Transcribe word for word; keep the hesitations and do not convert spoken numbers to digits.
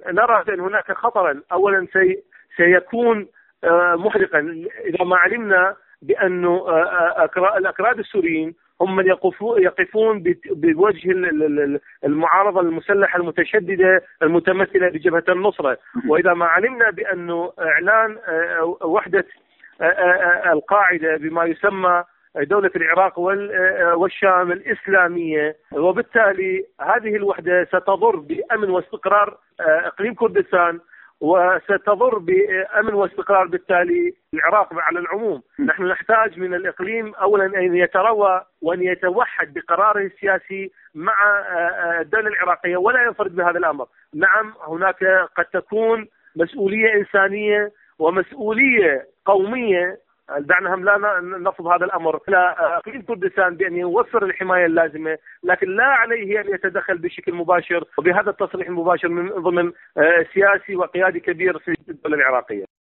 نرى أن هناك خطرا أولا سي سيكون محرقا إذا ما علمنا بأن الأكراد السوريين هم من يقفون بوجه المعارضة المسلحة المتشددة المتمثلة بجبهة النصرة. وإذا ما علمنا بأن إعلان وحدة القاعدة بما يسمى دولة العراق والشام الإسلامية، وبالتالي هذه الوحدة ستضر بأمن واستقرار إقليم كردستان، وستضر بأمن واستقرار بالتالي العراق على العموم. نحن نحتاج من الإقليم أولا أن يتروى وأن يتوحد بقراره السياسي مع الدولة العراقية ولا ينفرد بهذا الأمر. نعم هناك قد تكون مسؤولية إنسانية ومسؤولية قومية، دعنا هم لا نرفض هذا الأمر، لا إقليم كردستان بأن يوفر الحماية اللازمة، لكن لا عليه أن يتدخل بشكل مباشر وبهذا التصريح المباشر من ضمن سياسي وقيادي كبير في الدولة العراقية.